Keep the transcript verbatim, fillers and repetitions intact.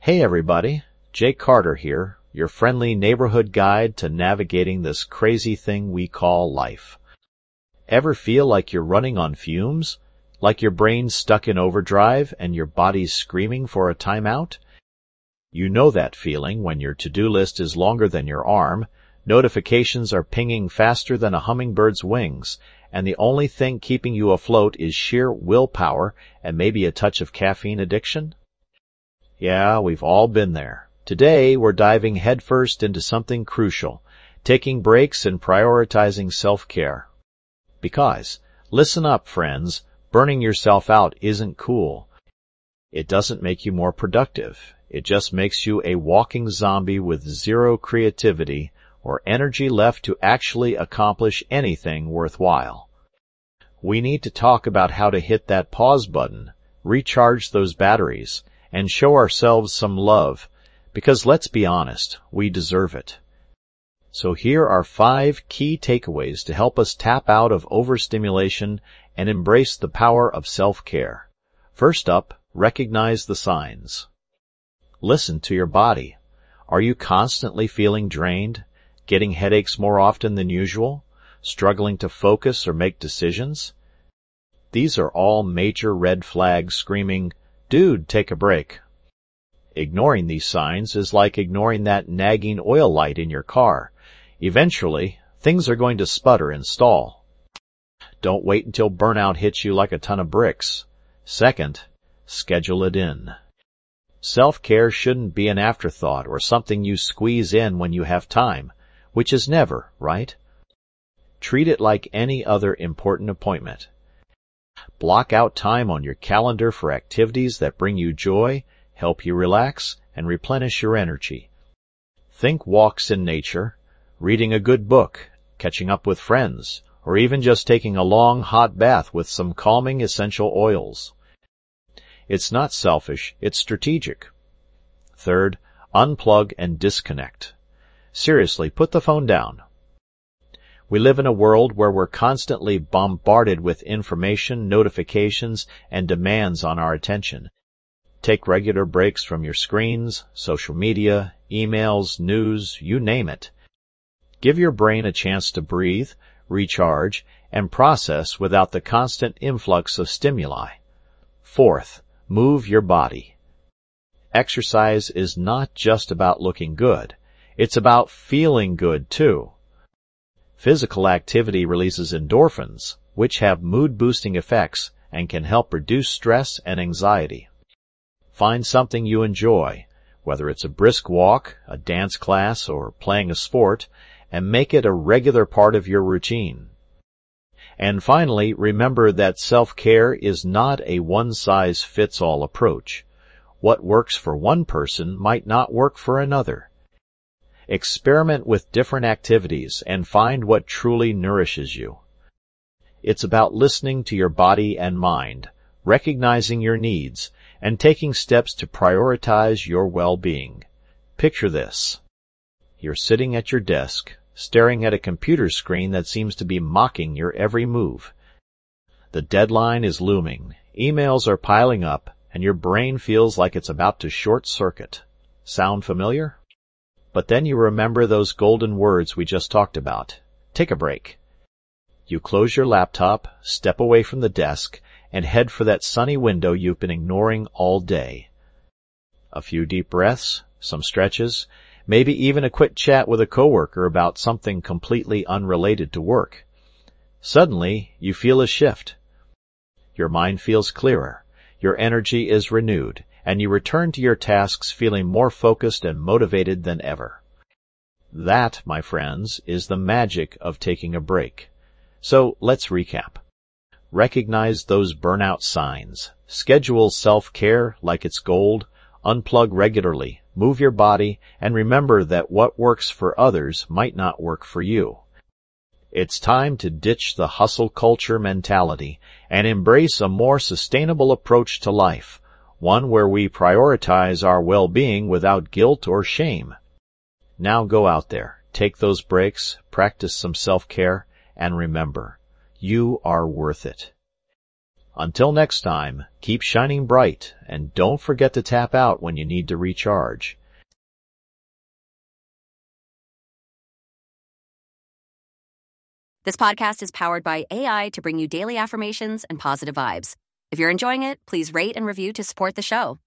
Hey everybody, Jake Carter here, your friendly neighborhood guide to navigating this crazy thing we call life. Ever feel like you're running on fumes? Like your brain's stuck in overdrive and your body's screaming for a timeout? You know that feeling when your to-do list is longer than your arm, notifications are pinging faster than a hummingbird's wings, and the only thing keeping you afloat is sheer willpower and maybe a touch of caffeine addiction? Yeah, we've all been there. Today, we're diving headfirst into something crucial, taking breaks and prioritizing self-care. Because, listen up, friends, burning yourself out isn't cool. It doesn't make you more productive. It just makes you a walking zombie with zero creativity or energy left to actually accomplish anything worthwhile. We need to talk about how to hit that pause button, recharge those batteries, and show ourselves some love, because let's be honest, we deserve it. So here are five key takeaways to help us tap out of overstimulation and embrace the power of self-care. First up, recognize the signs. Listen to your body. Are you constantly feeling drained, getting headaches more often than usual, struggling to focus or make decisions? These are all major red flags screaming, "Dude, take a break." Ignoring these signs is like ignoring that nagging oil light in your car. Eventually, things are going to sputter and stall. Don't wait until burnout hits you like a ton of bricks. Second, schedule it in. Self-care shouldn't be an afterthought or something you squeeze in when you have time, which is never, right? Treat it like any other important appointment. Block out time on your calendar for activities that bring you joy, help you relax, and replenish your energy. Think walks in nature, reading a good book, catching up with friends, or even just taking a long hot bath with some calming essential oils. It's not selfish, it's strategic. Third, unplug and disconnect. Seriously, put the phone down. We live in a world where we're constantly bombarded with information, notifications, and demands on our attention. Take regular breaks from your screens, social media, emails, news, you name it. Give your brain a chance to breathe, recharge, and process without the constant influx of stimuli. Fourth, move your body. Exercise is not just about looking good. It's about feeling good, too. Physical activity releases endorphins, which have mood-boosting effects and can help reduce stress and anxiety. Find something you enjoy, whether it's a brisk walk, a dance class, or playing a sport, and make it a regular part of your routine. And finally, remember that self-care is not a one-size-fits-all approach. What works for one person might not work for another. Experiment with different activities and find what truly nourishes you. It's about listening to your body and mind, recognizing your needs, and taking steps to prioritize your well-being. Picture this. You're sitting at your desk, staring at a computer screen that seems to be mocking your every move. The deadline is looming, emails are piling up, and your brain feels like it's about to short-circuit. Sound familiar? But then you remember those golden words we just talked about. Take a break. You close your laptop, step away from the desk, and head for that sunny window you've been ignoring all day. A few deep breaths, some stretches, maybe even a quick chat with a coworker about something completely unrelated to work. Suddenly, you feel a shift. Your mind feels clearer, your energy is renewed, and you return to your tasks feeling more focused and motivated than ever. That, my friends, is the magic of taking a break. So let's recap. Recognize those burnout signs. Schedule self-care like it's gold. Unplug regularly. Move your body. And remember that what works for others might not work for you. It's time to ditch the hustle culture mentality and embrace a more sustainable approach to life. One where we prioritize our well-being without guilt or shame. Now go out there, take those breaks, practice some self-care, and remember, you are worth it. Until next time, keep shining bright, and don't forget to tap out when you need to recharge. This podcast is powered by A I to bring you daily affirmations and positive vibes. If you're enjoying it, please rate and review to support the show.